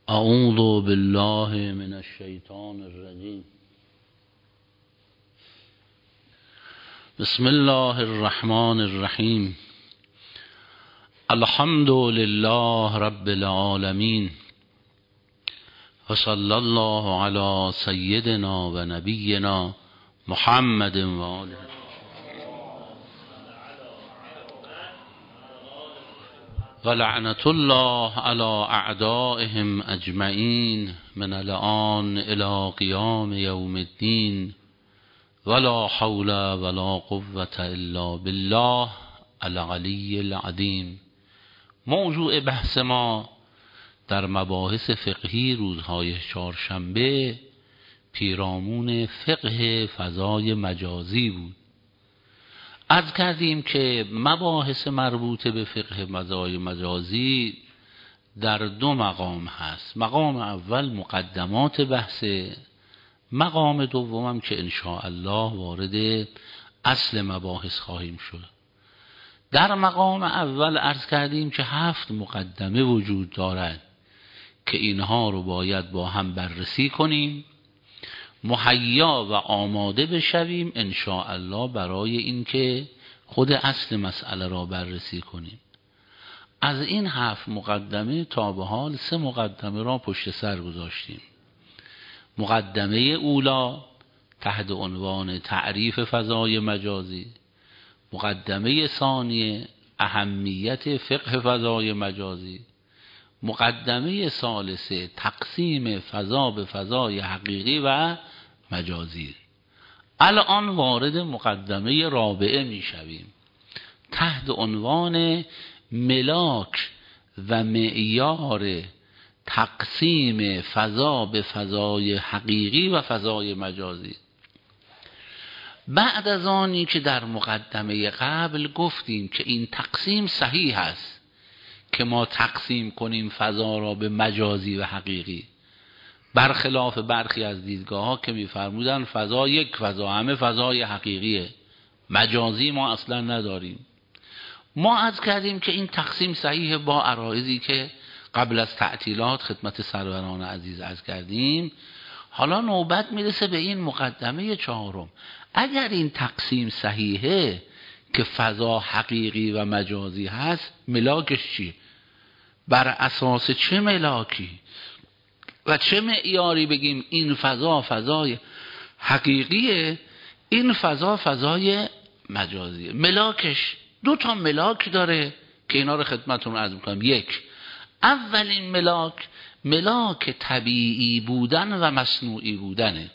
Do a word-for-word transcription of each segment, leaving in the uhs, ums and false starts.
اعوذ بالله من الشیطان الرجیم. بسم الله الرحمن الرحیم. الحمد لله رب العالمین و صلی الله علی سیدنا و نبینا محمد و آله و لعنت الله علی اعدائهم اجمعین من الآن الی قیام یوم الدین ولا حول ولا قوة الا بالله العلی العظیم. موضوع بحث ما در مباحث فقهی روزهای چهارشنبه پیرامون فقه فضای مجازی بود. عرض کردیم که مباحث مربوط به فقه فضای مجازی در دو مقام هست. مقام اول مقدمات بحثه، مقام دومم که انشاءالله وارد اصل مباحث خواهیم شد. در مقام اول عرض کردیم که هفت مقدمه وجود دارد که اینها رو باید با هم بررسی کنیم، مهیا و آماده بشویم انشاءالله برای اینکه خود اصل مسئله را بررسی کنیم. از این هفت مقدمه تا به حال سه مقدمه را پشت سر گذاشتیم. مقدمه اولا تحت عنوان تعریف فضای مجازی، مقدمه ثانیه اهمیت فقه فضای مجازی، مقدمه ثالثه تقسیم فضا به فضای حقیقی و مجازی. الان وارد مقدمه رابعه می شویم تحت عنوان ملاک و معیار تقسیم فضا به فضای حقیقی و فضای مجازی. بعد از آنی که در مقدمه قبل گفتیم که این تقسیم صحیح است که ما تقسیم کنیم فضا را به مجازی و حقیقی، برخلاف برخی از دیدگاه ها که می‌فرمودن فضا یک فضا، همه فضای حقیقیه، مجازی ما اصلا نداریم. ما عرض کردیم که این تقسیم صحیح با عرایضی که قبل از تعطیلات خدمت سروران عزیز عرض کردیم. حالا نوبت میرسه به این مقدمه چهارم. اگر این تقسیم صحیحه که فضا حقیقی و مجازی هست، ملاکش چی؟ بر اساس چه ملاکی و چه معیاری بگیم این فضا فضای حقیقیه، این فضا فضای مجازیه؟ ملاکش دو تا ملاک داره که اینا رو خدمتتون عرض میکنم. یک، اولین ملاک ملاک طبیعی بودن و مصنوعی بودنه.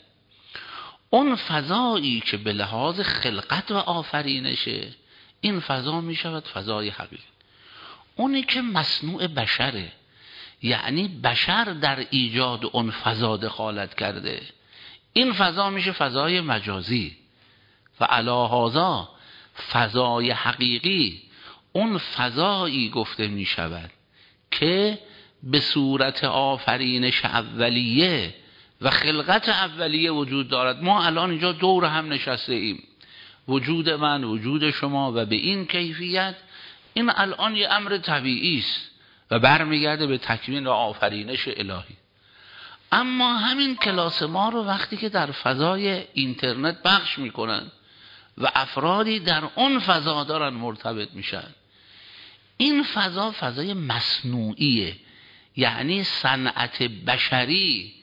اون فضایی که به لحاظ خلقت و آفرینشه، این فضا می شود فضای حقیقی. اونی که مصنوع بشره، یعنی بشر در ایجاد اون فضا دخالت کرده، این فضا میشه فضای مجازی. و علی هذا فضای حقیقی اون فضایی گفته می شود که به صورت آفرینش اولیه و خلقت اولیه وجود دارد. ما الان اینجا دور هم نشسته ایم، وجود من، وجود شما و به این کیفیت، این الان یه امر طبیعی است و برمیگرده به تکوین و آفرینش الهی. اما همین کلاس ما رو وقتی که در فضای اینترنت پخش میکنن و افرادی در اون فضا دارن مرتبط میشن، این فضا فضای مصنوعیه، یعنی صنعت بشری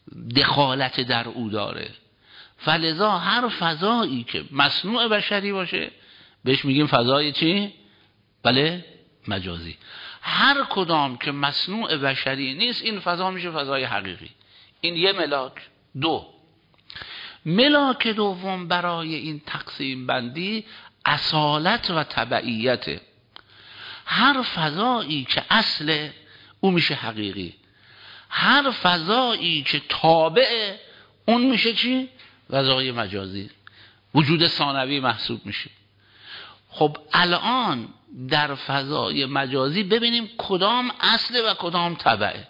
دخالت در او داره. فلذا هر فضایی که مصنوع بشری باشه بهش میگیم فضای چی؟ بله، مجازی. هر کدام که مصنوع بشری نیست این فضا میشه فضای حقیقی. این یه ملاک. دو، ملاک دوم برای این تقسیم بندی اصالت و تبعیته. هر فضایی که اصل او میشه حقیقی، هر فضایی که تابع اون میشه چی؟ فضای مجازی، وجود ثانوی محسوب میشه. خب الان در فضای مجازی ببینیم کدام اصل و کدام تبعه.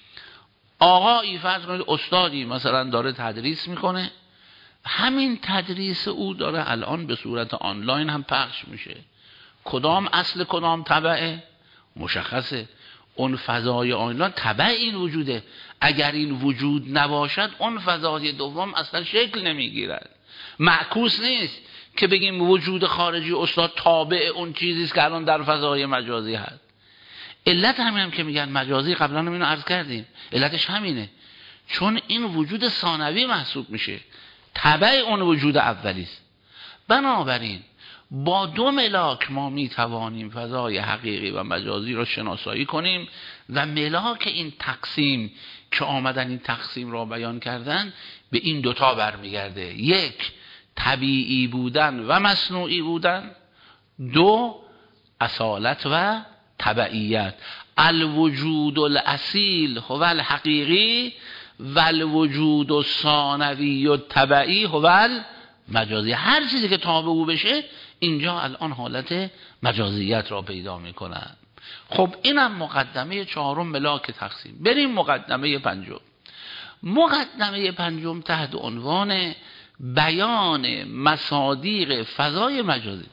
آقایی فرض کنید استادی مثلا داره تدریس میکنه، همین تدریس او داره الان به صورت آنلاین هم پخش میشه. کدام اصل کدام تبعه مشخصه. اون فضای آنلاین تبع این وجوده. اگر این وجود نباشد اون فضای دوم اصلا شکل نمیگیرد. معکوس نیست که بگیم وجود خارجی استاد تابع اون چیزی است که الان در فضای مجازی هست. علت همین هم که میگن مجازی، قبلا هم اینو عرض کردیم، علتش همینه، چون این وجود ثانوی محسوب میشه، تبع اون وجود اولی است. بنابراین با دو ملاک ما میتوانیم فضای حقیقی و مجازی را شناسایی کنیم و ملاک این تقسیم که آمدن این تقسیم را بیان کردن به این دوتا برمیگرده: یک، طبیعی بودن و مصنوعی بودن، دو، اصالت و تبعیت. الوجود الاصیل هو الحقیقی و الوجود الثانوی التبعی هو المجازی. هر چیزی که تابع او بشه اینجا الان حالت مجازیت را پیدا میکنن. خب اینم مقدمه چهارم ملاک تقسیم. بریم مقدمه پنجم. مقدمه پنجم تحت عنوان بیان مصادیق فضای مجازی.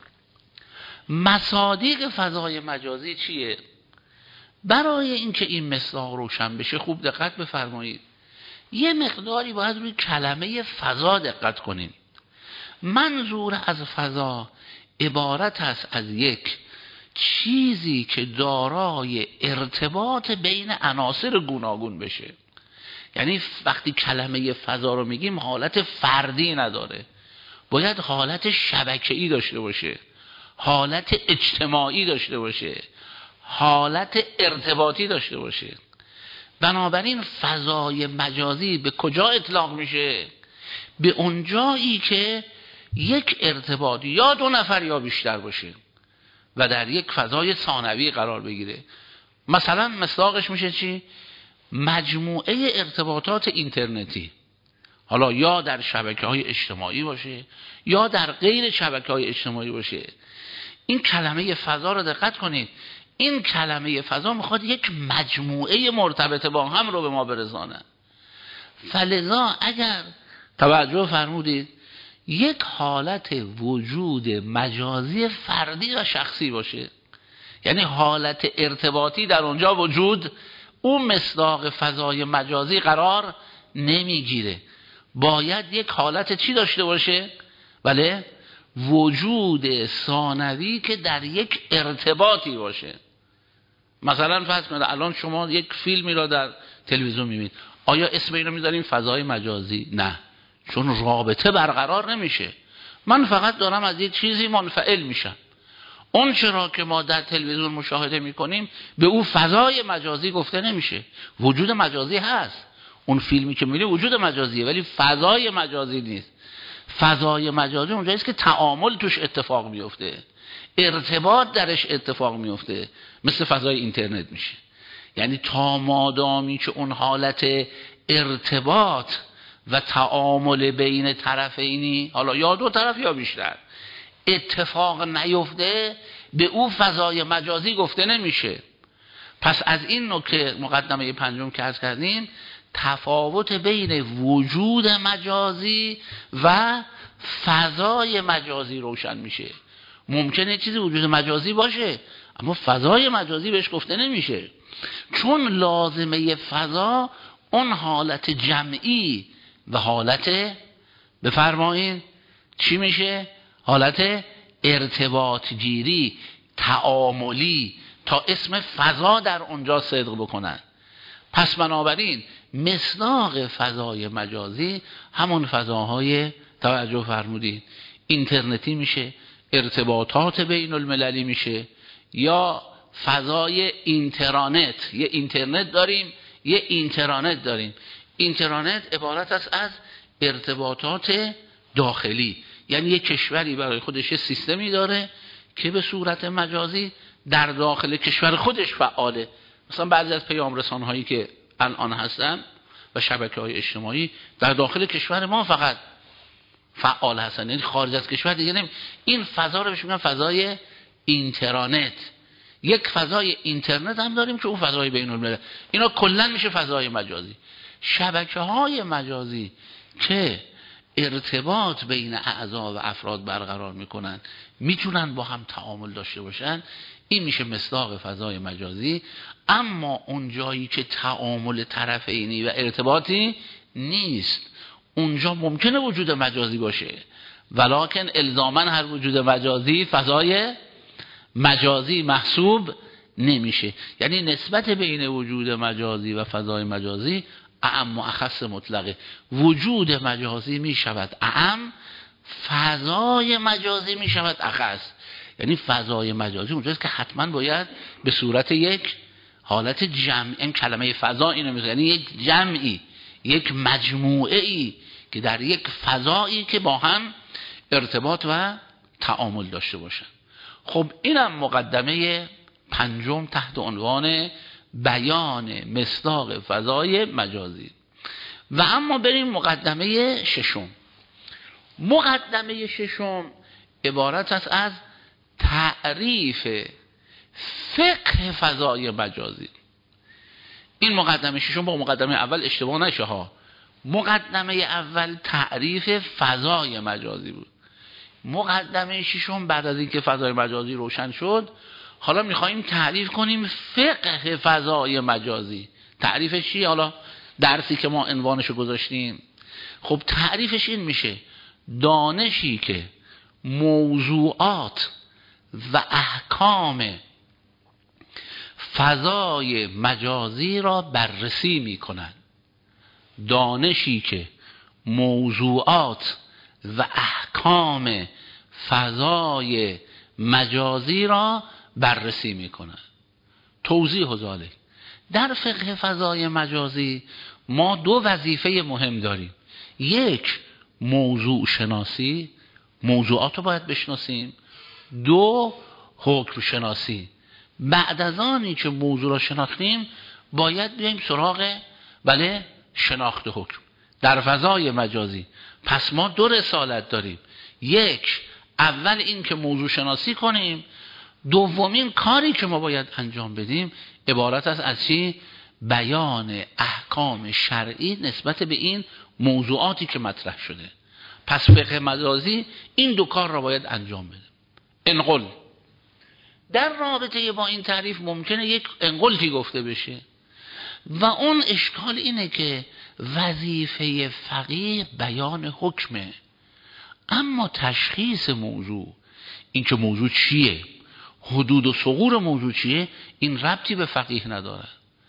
مصادیق فضای مجازی چیه؟ برای اینکه این مصداق روشن بشه خوب دقت بفرمایید. یه مقداری باید روی کلمه فضا دقت کنیم. منظور از فضا عبارت است از یک چیزی که دارای ارتباط بین عناصر گوناگون بشه. یعنی وقتی کلمه فضا رو میگیم حالت فردی نداره، باید حالت شبکه‌ای داشته باشه، حالت اجتماعی داشته باشه، حالت ارتباطی داشته باشه. بنابراین فضای مجازی به کجا اطلاق میشه؟ به اونجایی که یک ارتباط یا دو نفر یا بیشتر باشه و در یک فضای ثانوی قرار بگیره. مثلا مصداقش میشه چی؟ مجموعه ارتباطات اینترنتی، حالا یا در شبکه‌های اجتماعی باشه یا در غیر شبکه‌های اجتماعی باشه. این کلمه فضا رو دقت کنید. این کلمه فضا میخواد یک مجموعه مرتبط با هم رو به ما برسانه. فلذا اگر توجه فرمودید یک حالت وجود مجازی فردی و شخصی باشه، یعنی حالت ارتباطی در اونجا وجود، اون مصداق فضای مجازی قرار نمیگیره. باید یک حالت چی داشته باشه؟ بله، وجود ثانوی که در یک ارتباطی باشه. مثلا فرض کنید الان شما یک فیلمی را در تلویزیون میبینید، آیا اسم اینو میذاریم فضای مجازی؟ نه، چون رابطه برقرار نمیشه. من فقط دارم از یک چیزی منفعل میشم. اون چرا که ما در تلویزیون مشاهده میکنیم به او فضای مجازی گفته نمیشه. وجود مجازی هست، اون فیلمی که میبینی وجود مجازیه ولی فضای مجازی نیست. فضای مجازی اونجاییست که تعامل توش اتفاق میفته، ارتباط درش اتفاق میفته، مثل فضای اینترنت میشه. یعنی تا مادامی که اون حالت ارتباط و تعامل بین طرفینی، حالا یا دو طرف یا بیشتر، اتفاق نیفته به او فضای مجازی گفته نمیشه. پس از این نکته مقدمه پنجم که عرض کردیم، تفاوت بین وجود مجازی و فضای مجازی روشن میشه. ممکنه چیزی وجود مجازی باشه اما فضای مجازی بهش گفته نمیشه، چون لازمه فضا اون حالت جمعی و حالت بفرمایید چی میشه؟ حالت ارتباط گیری، تعاملی، تا اسم فضا در اونجا صدق بکنن. پس بنابراین مصداق فضای مجازی همون فضاهای توجه فرمودید اینترنتی میشه، ارتباطات بین المللی میشه، یا فضای اینترنت. یه اینترنت داریم یه اینترنت داریم. اینترنت عبارت است از ارتباطات داخلی، یعنی یک کشوری برای خودش سیستمی داره که به صورت مجازی در داخل کشور خودش فعاله. مثلا بعضی از پیام رسان هایی که الان هستن و شبکه های اجتماعی در داخل کشور ما فقط فعال هستن، یعنی خارج از کشور دیگه نمی. این فضا رو بهش میگن فضای اینترنت. یک فضای اینترنت هم داریم که اون فضای بین الملل. اینا کلا میشه فضای مجازی. شبکه های مجازی که ارتباط بین اعضا و افراد برقرار میکنن، میتونن با هم تعامل داشته باشن، این میشه مصداق فضای مجازی. اما اون جایی که تعامل طرفینی و ارتباطی نیست، اونجا ممکنه وجود مجازی باشه، ولکن الزاما هر وجود مجازی فضای مجازی محسوب نمیشه. یعنی نسبت بین وجود مجازی و فضای مجازی اعم و اخص مطلقه. وجود مجازی میشود اعم، فضای مجازی میشود اخص. یعنی فضای مجازی اونجاست که حتما باید به صورت یک حالت جمعی، این کلمه فضا اینو میگه، یعنی یک جمعی، یک مجموعه ای که در یک فضایی که با هم ارتباط و تعامل داشته باشن. خب اینم مقدمه پنجم تحت عنوان بیان مصداق فضای مجازی. و اما بریم مقدمه ششم. مقدمه ششم عبارت است از تعریف فقه فضای مجازی. این مقدمه ششم با مقدمه اول اشتباه نشه ها. مقدمه اول تعریف فضای مجازی بود. مقدمه ششم بعد از اینکه فضای مجازی روشن شد، حالا میخواییم تعریف کنیم فقه فضای مجازی. تعریفش چیه؟ حالا درسی که ما عنوانشو گذاشتیم، خب تعریفش این میشه: دانشی که موضوعات و احکام فضای مجازی را بررسی میکنند. دانشی که موضوعات و احکام فضای مجازی را بررسی میکنند. توضیح ذالک: در فقه فضای مجازی ما دو وظیفه مهم داریم. یک، موضوع شناسی، موضوعات رو باید بشناسیم. دو، حکم شناسی. بعد از آنی که موضوع را شناختیم باید بیاییم سراغ بله شناخت حکم در فضای مجازی. پس ما دو رسالت داریم: یک، اول این که موضوع شناسی کنیم. دومین کاری که ما باید انجام بدیم عبارت است از چی؟ بیان احکام شرعی نسبت به این موضوعاتی که مطرح شده. پس فقه مجازی این دو کار را باید انجام بده. انقل در رابطه با این تعریف ممکنه یک انقلتی گفته بشه و اون اشکال اینه که وظیفه فقیه بیان حکمه، اما تشخیص موضوع، این که موضوع چیه، حدود و ثغور موضوع چیه، این ربطی به فقیه نداره.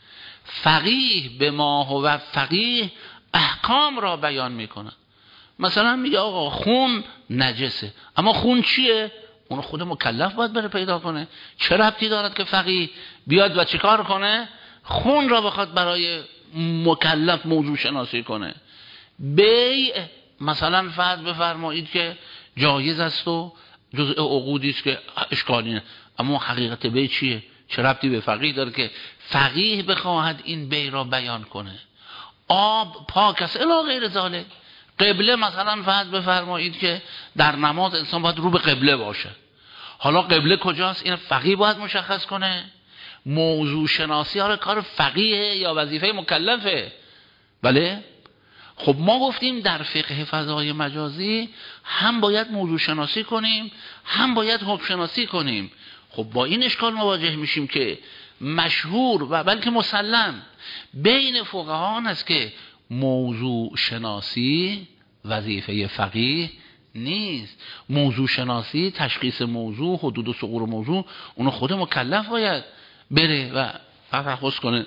فقیه به ما هو فقیه احکام را بیان میکنه. مثلا میگه آقا خون نجسه، اما خون چیه؟ اون خود مکلف باید بره پیدا کنه. چه ربطی دارد که فقیه بیاد و چیکار کنه؟ خون را بخواد برای مکلف موضوع شناسی کنه. بیع مثلا فرض بفرمایید که جایز است و جزء عقودی است که اشکالی نه، اما حقیقت بیع چیه؟ چه ربطی به فقیه داره که فقیه بخواهد این بیع را بیان کنه؟ آب پاک است الی غیر ذالک. قبله مثلا فرض بفرمایید که در نماز انسان باید رو به قبله باشه. حالا قبله کجاست؟ این فقیه باید مشخص کنه. موضوع شناسی ها کار فقیه یا وظیفه مکلفه؟ بله. خب ما گفتیم در فقه فضای مجازی هم باید موضوع شناسی کنیم، هم باید حکم شناسی کنیم. خب با این اشکال مواجه میشیم که مشهور و بلکه مسلم بین فقهاء است که موضوع شناسی وظیفه فقیه نیست. موضوع شناسی، تشخیص موضوع، حدود و ثغور موضوع، اونو خود مکلف باید بره و تفحص کنه.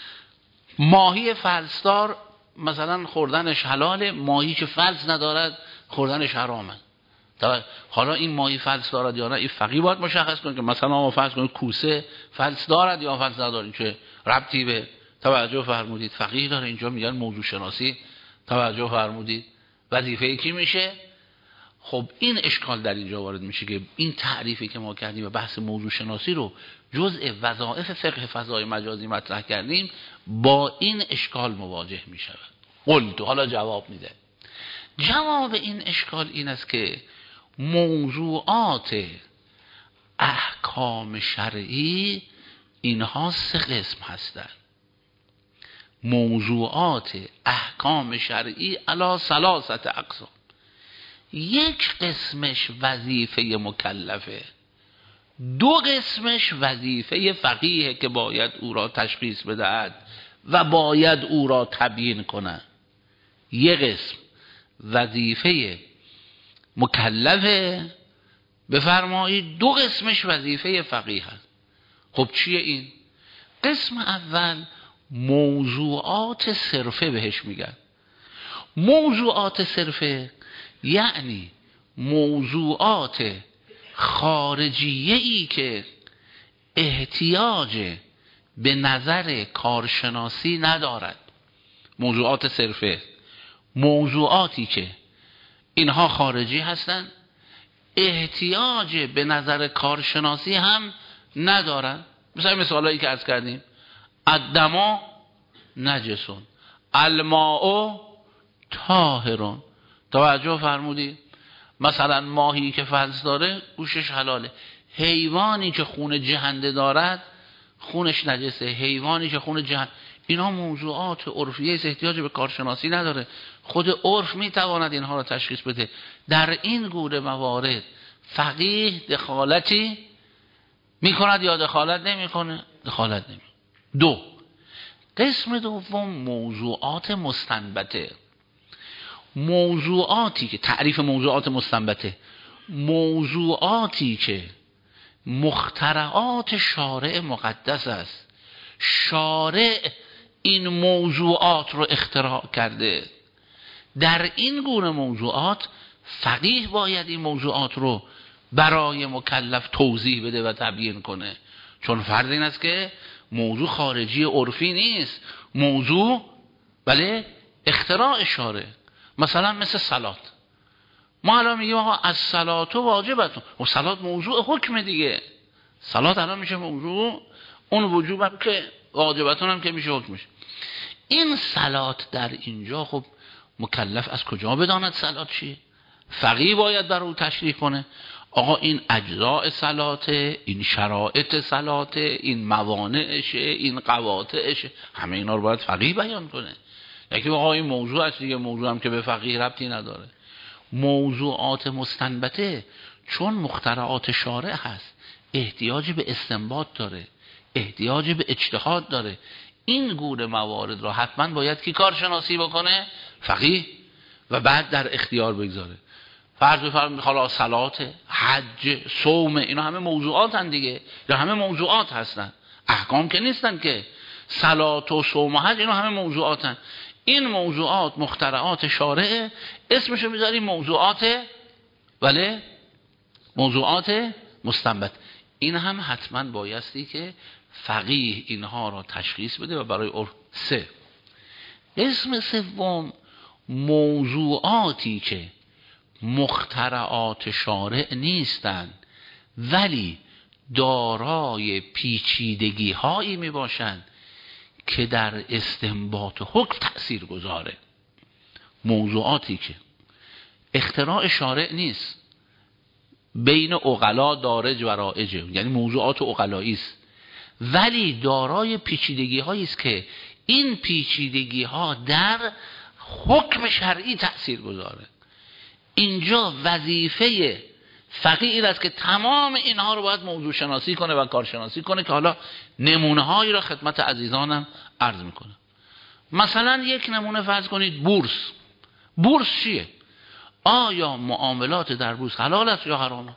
ماهی فلسدار مثلا خوردنش حلاله، ماهی که فلس ندارد خوردنش حرامه. حالا این ماهی فلس دارد یا نه، این فقیه باید مشخص کنه که مثلا ما فرض کنیم کوسه فلس دارد یا فلس ندارد، که ربطی به توجه فرمودید فقیه داره. اینجا میگن موضوع شناسی، توجه فرمودید وظیفه کی میشه؟ خب این اشکال در اینجا وارد میشه که این تعریفی که ما کردیم و بحث موضوع شناسی رو جزء وظایف فقه فضای مجازی مطرح کردیم، با این اشکال مواجه میشه. قلت حالا جواب میده. جواب این اشکال این است که موضوعات احکام شرعی اینها سه قسم هستند. موضوعات احکام شرعی علی ثلاثه اقسام. یک قسمش وظیفه مکلفه، دو قسمش وظیفه فقیه که باید او را تشخیص بدهد و باید او را تبیین کند. یک قسم وظیفه مکلفه بفرمایید، دو قسمش وظیفه فقیه هست. خب چیه این؟ قسم اول موضوعات صرفه بهش میگن. موضوعات صرفه یعنی موضوعات خارجیه ای که احتیاج به نظر کارشناسی ندارد. موضوعات صرفه موضوعاتی که اینها خارجی هستند، احتیاج به نظر کارشناسی هم ندارن. مثلا مثالایی که عرض کردیم، الدما نجسون، الماء طاهرون. توجه فرمودید؟ مثلا ماهی که فلس داره گوشش حلاله، حیوانی که خون جهنده دارد خونش نجسه، حیوانی که خون جهنده. اینا موضوعات عرفیه است، احتیاج به کارشناسی نداره، خود عرف میتواند اینها را تشخیص بده. در این گونه موارد فقیه دخالتی میکند یا دخالت نمیکنه؟ دخالت نمی. دو، قسم دوم موضوعات مستنبطه. موضوعاتی که تعریف موضوعات مستنبطه، موضوعاتی که مخترعات شارع مقدس است، شارع این موضوعات رو اختراع کرده. در این گونه موضوعات فقیه باید این موضوعات رو برای مکلف توضیح بده و تبیین کنه، چون فرض این است که موضوع خارجی عرفی نیست، موضوع بله اختراع شارع. مثلا مثل صلات، ما الان میگیم آقا از صلات واجبتون، و صلات موضوع حکم دیگه، صلات الان میشه موضوع، اون وجوب هم که واجبتون هم که میشه حکمش. این صلات در اینجا خب مکلف از کجا بداند صلات چیه؟ فقیه باید برای او تشریح کنه. آقا این اجزاء صلاته، این شرایط صلاته، این موانعشه، این قواطعشه، همه اینا رو باید فقیه بیان کنه. یکی آقا این موضوع است دیگه، موضوع هم که به فقیه ربطی نداره. موضوعات مستنبطه چون مخترعات شارع هست، احتیاج به استنباط داره، احتیاج به اجتهاد داره. این گونه موارد را حتما باید کی کارشناسی بکنه؟ فقیه، و بعد در اختیار بگذاره. فرض بفرمایید حالا صلات، حج، صوم، اینا همه موضوعات هستند دیگه، یا همه موضوعات هستن، احکام که نیستن که. صلات و صوم و حج اینا همه موضوعات هستند. این موضوعات مخترعات شارع، اسمشو میذاریم موضوعات ولی موضوعات مستنبط. این هم حتما بایستی که فقیه اینها را تشخیص بده و برای عرف. سه، اسم سوم موضوعاتی که مخترعات شارع نیستند ولی دارای پیچیدگی هایی می باشند که در استنباط حکم تأثیر گذاره. موضوعاتی که اختراع شارع نیست، بین عقلا دارج و رایجه، یعنی موضوعات عقلایی است، ولی دارای پیچیدگی هایی است که این پیچیدگی ها در حکم شرعی تأثیر گذاره. اینجا وظیفه فقیه این است که تمام اینها رو باید موضوع شناسی کنه و کارشناسی کنه، که حالا نمونه هایی را خدمت عزیزانم عرض میکنه. مثلا یک نمونه فرض کنید بورس. بورس چیه؟ آیا معاملات در بورس حلال است یا حرام؟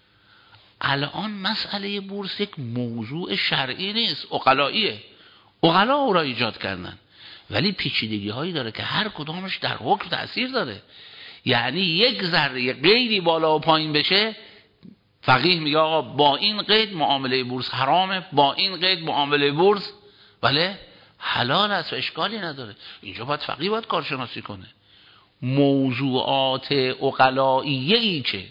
الان مسئله بورس یک موضوع شرعی نیست، عقلاییه، عقلا او را ایجاد کردن، ولی پیچیدگی هایی داره که هر کدامش در حکم تأثیر داره. یعنی یک ذره قیدی بالا و پایین بشه، فقیه میگه آقا با این قید معامله بورس حرامه، با این قید معامله بورس بله حلال است و اشکالی نداره. اینجا باید فقیه باید کارشناسی کنه. موضوعات عقلاییه‌ای که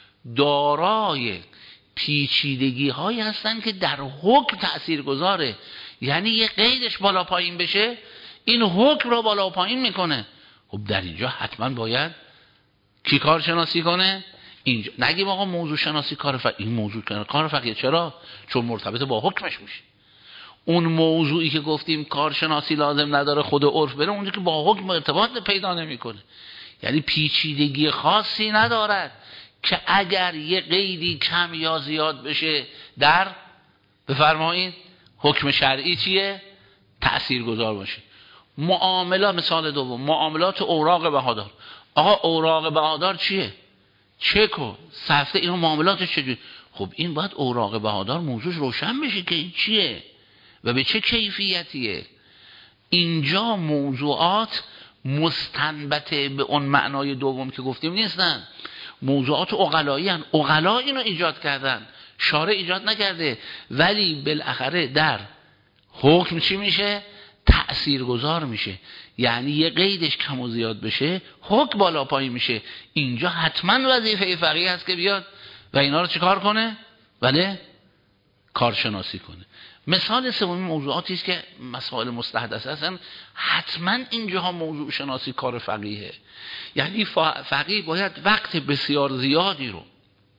دارای پیچیدگی هایی هستن که در حکم تأثیر گذاره، یعنی یه قیدش بالا پایین بشه این حکم رو بالا و پایین میکنه. خب در اینجا حتما باید کی کار شناسی کنه؟ اینجا نگیم آقا موضوع شناسی کار فقیه، این موضوع کار فقیه. چرا؟ چون مرتبط با حکمش میشه. اون موضوعی که گفتیم کارشناسی لازم نداره خود عرف بره، اونجا که با حکم ارتباط پیدا نمیکنه، یعنی پیچیدگی خاصی ندارد که اگر یه قیدی کم یا زیاد بشه در بفرمایید حکم شرعی چیه؟ تأثیرگذار باشه. معاملات، مثال دوم معاملات اوراق بهادار. آقا اوراق بهادار چیه؟ چک و سفته، اینا معاملاتش چجوری؟ خب این باید اوراق بهادار موضوعش روشن بشه که این چیه و به چه کیفیتیه. اینجا موضوعات مستنبت به اون معنای دوم که گفتیم نیستن، موضوعات عقلایی هستند. عقلا اینو ایجاد کردن، شارع ایجاد نکرده، ولی بالاخره در حکم چی میشه؟ تأثیرگذار میشه. یعنی یه قیدش کم و زیاد بشه حکم بالا پایین میشه. اینجا حتما وظیفه فقیه هست که بیاد و اینا رو چیکار کنه؟ بله، کارشناسی کنه. مثال سومی موضوعاتی است که مسائل مستحدث هستن، حتما اینجاها موضوع شناسی کار فقیهه. یعنی فقیه باید وقت بسیار زیادی رو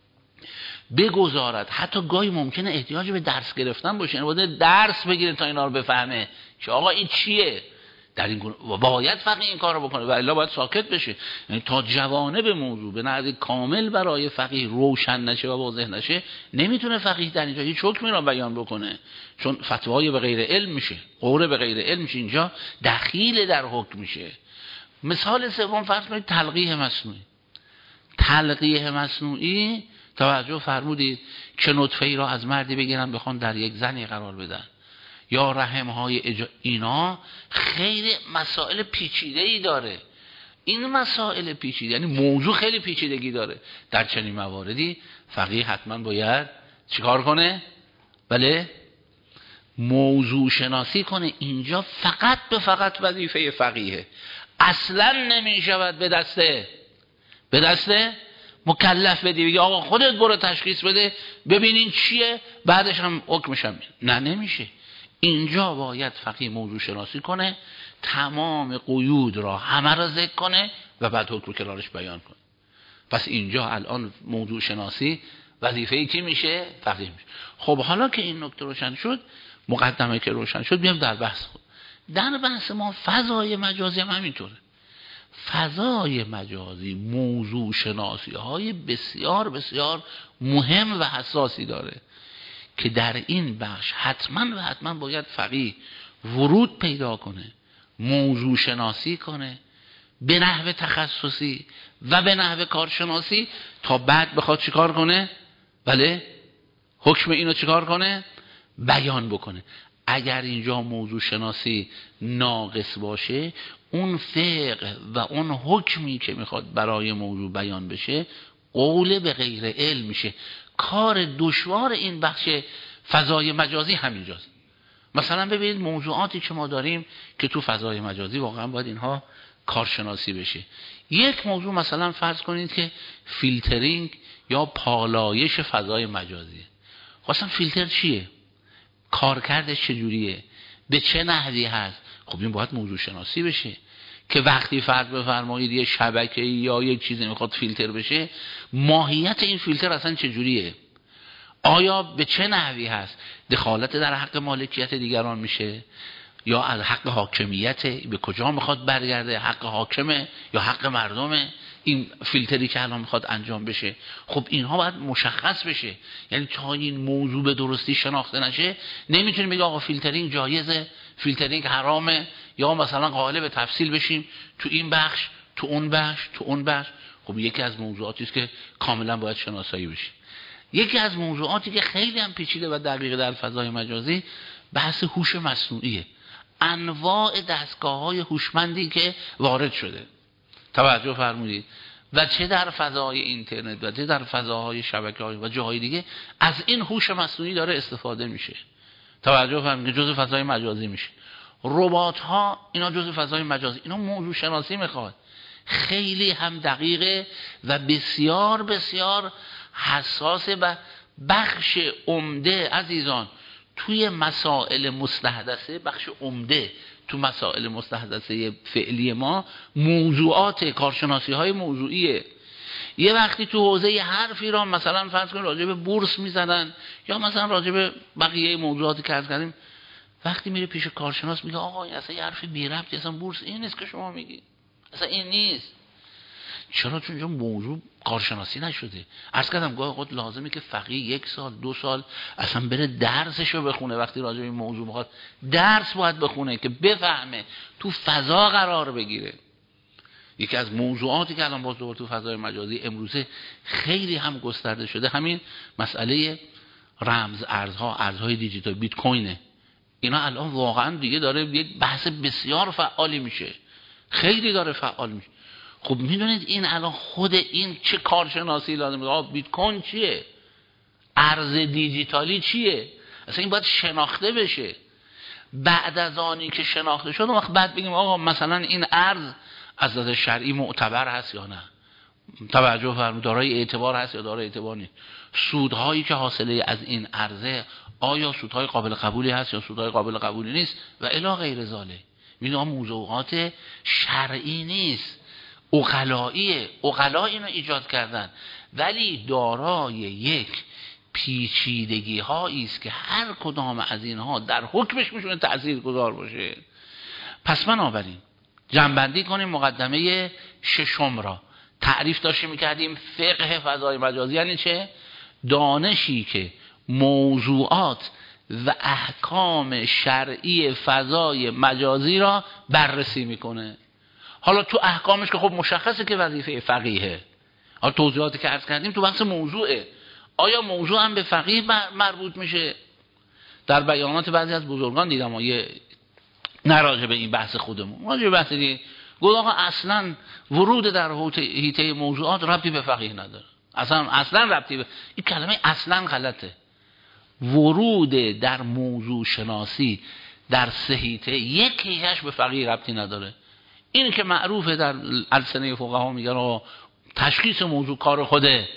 بگذارد، حتی گاهی ممکنه احتیاج به درس گرفتن باشه، یعنی باید درس بگیره تا اینا رو بفهمه که آقا این چیه در این گونه، باید فقیه این کار رو بکنه و الا باید ساکت بشه. یعنی تا جوانب موضوع به نحو کامل برای فقیه روشن نشه و واضح نشه، نمیتونه فقیه در اینجا هیچ حکمی را بیان بکنه، چون فتوای به غیر علم میشه، قول به غیر علم میشه، اینجا دخیل در حکم میشه. مثال سوم فرض کنید تلقیح مصنوعی. تلقیح مصنوعی توجه فرمودید که نطفه ای را از مردی بگیرن بخوان در یک زنی قرار بدن، یا رحم های اج... اینا خیلی مسائل پیچیده ای داره. این مسائل پیچیده یعنی موضوع خیلی پیچیدگی داره. در چنین مواردی فقیه حتما باید چیکار کنه؟ بله، موضوع شناسی کنه. اینجا فقط به فقط وظیفه فقیه، اصلا نمی شود به دسته به دسته مکلف بدی بگی آقا خودت برو تشخیص بده ببینین چیه بعدش هم حکمش هم نه، نمیشه. اینجا باید فقیه موضوع شناسی کنه، تمام قیود را همه را ذکر کنه و بعد حکم کنارش بیان کنه. پس اینجا الان موضوع شناسی وظیفه کی میشه؟ فقیه میشه. خب حالا که این نکته روشن شد، مقدمه که روشن شد، بیام در بحث خود. در بحث ما فضای مجازی هم همینطوره. فضای مجازی موضوع شناسی های بسیار بسیار مهم و حساسی داره که در این بخش حتما و حتما باید فقیه ورود پیدا کنه، موضوع شناسی کنه به نحو تخصصی و به نحو کارشناسی، تا بعد بخواد چیکار کنه؟ بله، حکم اینو چیکار کنه؟ بیان بکنه. اگر اینجا موضوع شناسی ناقص باشه، اون فقه و اون حکمی که میخواد برای موضوع بیان بشه قول به غیر علم میشه. کار دشوار این بخش فضای مجازی همینجاست. مثلا ببینید موضوعاتی که ما داریم که تو فضای مجازی واقعا باید اینها کارشناسی بشه. یک موضوع مثلا فرض کنید که فیلترینگ یا پالایش فضای مجازی. خواستم فیلتر چیه؟ کارکردش چجوریه؟ به چه نحوی هست؟ خب این باید موضوع شناسی بشه که وقتی فرض بفرمایید یه شبکه یا یک چیزی میخواد فیلتر بشه، ماهیت این فیلتر اصلا چجوریه؟ آیا به چه نحوی هست؟ دخالت در حق مالکیت دیگران میشه یا از حق حاکمیت؟ به کجا میخواد برگرده؟ حق حاکمه یا حق مردمه این فیلتری که الان میخواد انجام بشه؟ خب اینها باید مشخص بشه. یعنی تا این موضوع به درستی شناخته نشه نمیتونیم بگیم آقا فیلترینگ جایزه، فیلترینگ حرامه، یا مثلا قالب تفصیل بشیم تو این بخش تو اون بخش تو اون بخش. خب یکی از موضوعاتی است که کاملا باید شناسایی بشه. یکی از موضوعاتی که خیلی هم پیچیده و دقیق در فضای مجازی بحث هوش مصنوعیه. انواع دستگاه‌های هوشمندی که وارد شده، توجه فرمودید، و چه در فضای اینترنت و چه در فضاهای شبکه‌های و جاهای دیگه از این هوش مصنوعی داره استفاده میشه. توجه فرمودید، جزء فضای مجازی میشه. ربات ها اینا جزء فضای مجازی، اینا موضوع شناسی میخواد، خیلی هم دقیقه و بسیار بسیار حساسه و بخش عمده عزیزان توی مسائل مستحدثه، بخش عمده تو مسائل مستحدثه فعلی ما موضوعات کارشناسی های موضوعیه. یه وقتی تو حوزه حرفی را مثلا فرض کنید راجع به بورس میزنن یا مثلا راجع به بقیه موضوعاتی که عرض کردیم، وقتی میره پیش کارشناس میگه آقا این اصلا یه حرف بی ربطی، اصلا بورس این نیست که شما میگی، اصلا این نیست. چرا؟ چون اینجا موضوع کارشناسی نشده. عرض کردم گاهی اوقات لازمه که فقیه یک سال دو سال اصلا بره درسشو بخونه. وقتی راجع به این موضوع میخواد درس باید بخونه که بفهمه، تو فضا قرار بگیره. یکی از موضوعاتی که الان باز دوباره تو فضای مجازی امروزه خیلی هم گسترده شده همین مسئله رمز ارزها، ارزهای دیجیتال، بیت کوینه. اینا الان واقعا دیگه داره یک بحث بسیار فعالی میشه، خیلی داره فعال میشه. خب میدونید این الان خود این چه کارشناسی لازم داره؟ بیت کوین چیه؟ ارز دیجیتالی چیه؟ اصلا این باید شناخته بشه. بعد از آنی که شناخته شد وقت بعد بگیم آقا مثلا این ارز از نظر شرعی معتبر هست یا نه، توجه فرمود، دارای اعتبار هست یا دارای اعتبار نیست، سودهایی که حاصله از این ارزه آیا سودهای قابل قبولی هست یا سودهای قابل قبولی نیست و الی غیر ذالک. میدونم موضوعات شرعی نیست، عقلاییه. عقلا اینو ایجاد کردن ولی دارای یک پیچیدگی هایی است که هر کدام از اینها در حکمش میتونه تاثیرگذار باشه. پس بنابراین جمع‌بندی کنیم مقدمه ششم را. تعریف داشتیم میکردیم فقه فضای مجازی یعنی چه؟ دانشی که موضوعات و احکام شرعی فضای مجازی را بررسی میکنه. حالا تو احکامش که خب مشخصه که وظیفه فقیهه، حالا توضیحاتی که عرض کردیم تو بحث موضوعه. آیا موضوع هم به فقیه مربوط میشه؟ در بیانات بعضی از بزرگان دیدم و یه نراجع به این بحث خودمون راجع به بحث دیگه گفت آقا اصلا ورود در حیطه موضوعات ربطی به فقیه نداره، اصلا اصلا ربطی به این کلمه اصلا غلطه. ورود در موضوع شناسی در سه حیطه یک حیطه‌اش به فقیه ربطی نداره. این که معروفه در السنه فقها میگن آقا تشخیص موضوع کار خوده،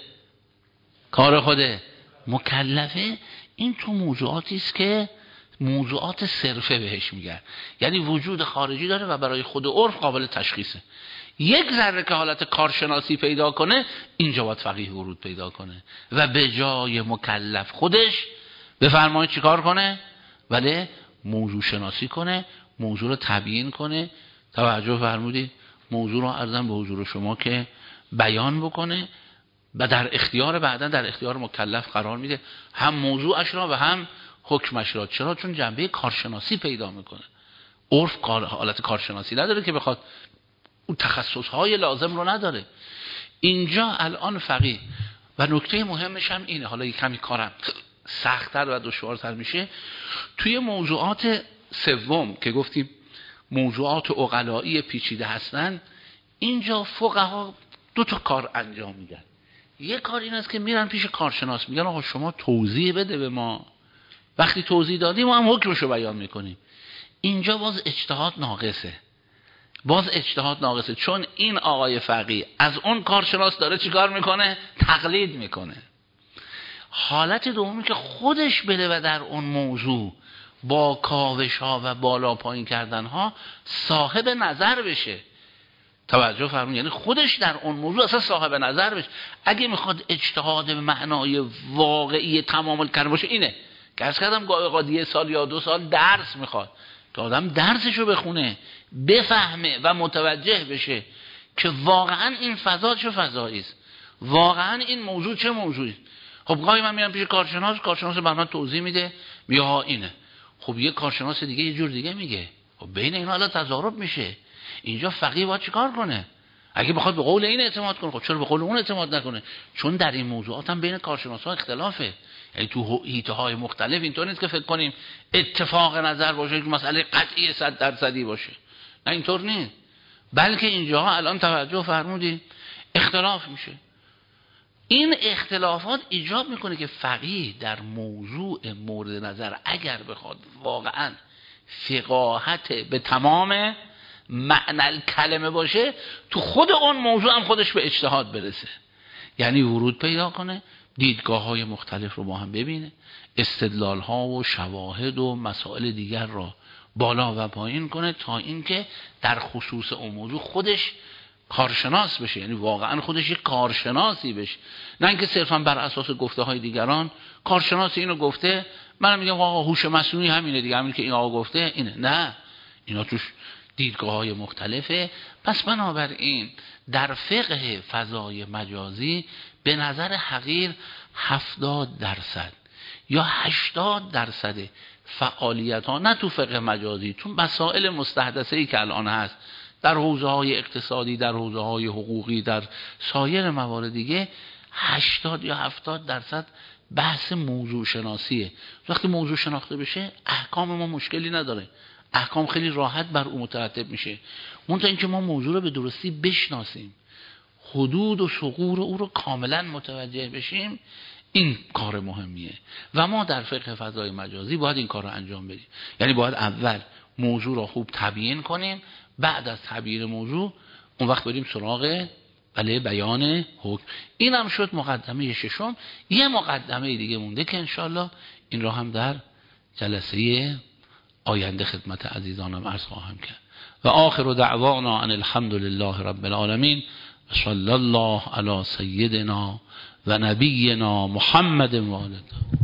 کار خوده مکلفه. این تو موضوعاتی است که موضوعات صرفه بهش میگن، یعنی وجود خارجی داره و برای خود عرف قابل تشخیصه. یک ذره که حالت کارشناسی پیدا کنه اینجا باید فقیه ورود پیدا کنه و به جای مکلف خودش بفرمایید چیکار کنه؟ ولی موضوع شناسی کنه، موضوع رو تبیین کنه. توجه فرمودید؟ موضوع رو عرضم به حضور شما که بیان بکنه و در اختیار بعدا در اختیار مکلف قرار میده، هم موضوعش را و هم حکمش را. چرا؟ چون جنبه کارشناسی پیدا میکنه. عرف حالت کارشناسی نداره که بخواد اون تخصصهای لازم رو نداره. اینجا الان فقیه و نکته مهمش هم اینه، حالا یک کمی کارم سخت‌تر و دشوارتر میشه توی موضوعات سوم که گفتیم موضوعات عقلایی پیچیده هستن. اینجا فقها دو تا کار انجام میدن. یک کار این است که میرن پیش کارشناس میگن آقا شما توضیح بده به ما، وقتی توضیح دادیم ما هم حکمشو بیان میکنیم. اینجا باز اجتهاد ناقصه، باز اجتهاد ناقصه چون این آقای فقیه از اون کارشناس داره چیکار میکنه؟ تقلید میکنه. حالت دومی که خودش بده و در اون موضوع با کاوش ها و بالا پایین کردن ها صاحب نظر بشه. توجه فرمون، یعنی خودش در اون موضوع اصلا صاحب نظر بشه. اگه میخواد اجتهاد به معنای واقعی تمام الکلمه باشه اینه که از کردم گاهی یه سال یا دو سال درس میخواد که آدم درسشو بخونه بفهمه و متوجه بشه که واقعا این فضا چه فضایی است، واقعا این موضوع چه موضوعی. خب گاهی من میرم پیش کارشناس، کارشناس برام توضیح میده میگه ها اینه. خب یه کارشناس دیگه یه جور دیگه میگه. خب بین اینا حالا تضارب میشه. اینجا فقیه باید چیکار کنه؟ اگه بخواد به قول این اعتماد کنه خب چرا به قول اون اعتماد نکنه؟ چون در این موضوعات هم بین کارشناسا اختلافه. یعنی تو حیطه‌های مختلف اینطور نیست که فکر کنیم اتفاق نظر باشه که مسئله قطعی صد درصدی باشه. نه اینطور نیست. بلکه اینجاها الان توجه فرمودید اختلاف میشه. این اختلافات ایجاب میکنه که فقیه در موضوع مورد نظر اگر بخواد واقعا فقاهت به تمام معنی کلمه باشه تو خود اون موضوع هم خودش به اجتهاد برسه، یعنی ورود پیدا کنه، دیدگاه های مختلف رو با هم ببینه، استدلال ها و شواهد و مسائل دیگر را بالا و پایین کنه تا اینکه در خصوص اون موضوع خودش کارشناس بشه، یعنی واقعا خودش یک کارشناسی بشه، نه اینکه صرفا بر اساس گفته های دیگران کارشناس اینو گفته منم میگم آقا هوش مصنوعی همینه دیگه، همین که این آقا گفته اینه. نه، اینا توش دیدگاه های مختلفه. پس بنابراین در فقه فضای مجازی به نظر حقیر هفتاد درصد یا هشتاد درصد فعالیت ها، نه تو فقه مجازی، تو مسائل مستحدثه ای که الان هست در حوزه های اقتصادی، در حوزه های حقوقی، در سایر موارد دیگه، هشتاد یا هفتاد درصد بحث موضوع شناسیه. وقتی موضوع شناخته بشه احکام ما مشکلی نداره، احکام خیلی راحت بر اون مترتب میشه. منتها اینکه ما موضوع رو به درستی بشناسیم، حدود و ثغور او رو کاملا متوجه بشیم، این کار مهمیه و ما در فقه فضای مجازی باید این کار رو انجام بدیم. یعنی باید اول موضوع رو خوب تبیین کنیم، بعد از تبیین موضوع اون وقت بریم سراغ بله بیان حکم. این هم شد مقدمه ششم. یه مقدمه دیگه مونده که انشالله این را هم در جلسه آینده خدمت عزیزانم عرض خواهم کرد. و آخر دعوانا ان الحمد لله رب العالمین و صلی الله علی سیدنا و نبینا محمد و آله.